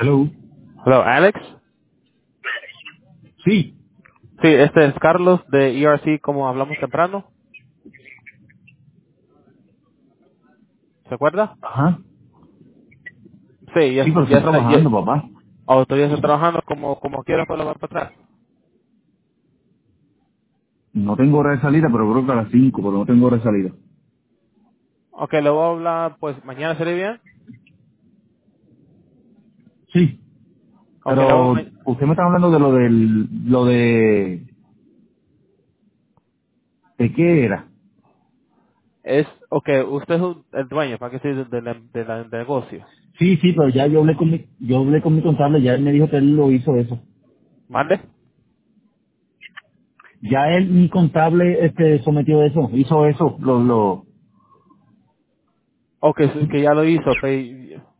Hello. Hello, Alex. Sí. Sí, este es Carlos de ERC, como hablamos temprano. ¿Se acuerda? Ajá. Sí, Sí, pero ya estoy está, trabajando, papá. todavía está trabajando como quiera para va para atrás. No tengo hora de salida, pero creo que a las 5, pero no tengo hora de salida. Ok, le voy a hablar, pues mañana sería bien. Sí. Ok, le voy Pero a, usted me está hablando de lo de qué era. ok, usted es el dueño, para que sea del negocio. Sí, sí, pero ya yo hablé con mi contable, ya él me dijo que él lo hizo eso. ¿Mande? Ya él, mi contable, sometió eso, hizo eso, Ok, que ya lo hizo, ok.